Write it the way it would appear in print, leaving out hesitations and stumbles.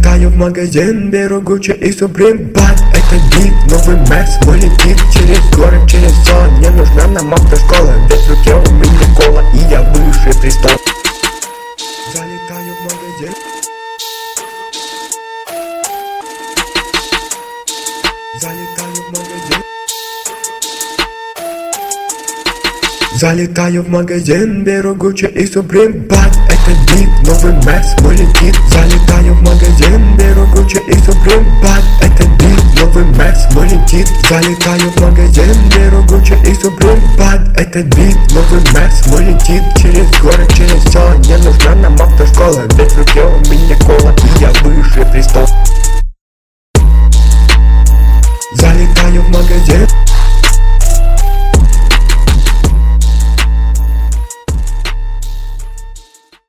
Залетаю в магазин, беру Гуччи и Суприм. Бат, это бит, новый Мерс, мой летит через город, через сон. Мне нужна нам автошкола, ведь в руке у меня кола, и я выше престол. Залетаю в магазин. Залетаю в магазин. Залетаю в магазин, беру Гуччи и Суприм. Бат, это бит, новый Мерс, мой летит. Залетаю в магазин, беру Гуччи и Суприм. Бат, это бит, новый Мерс, мой летит. Залетаю в магазин, беру Гуччи и Суприм. Бат, это бит, новый Мерс, мой летит через город, через сон.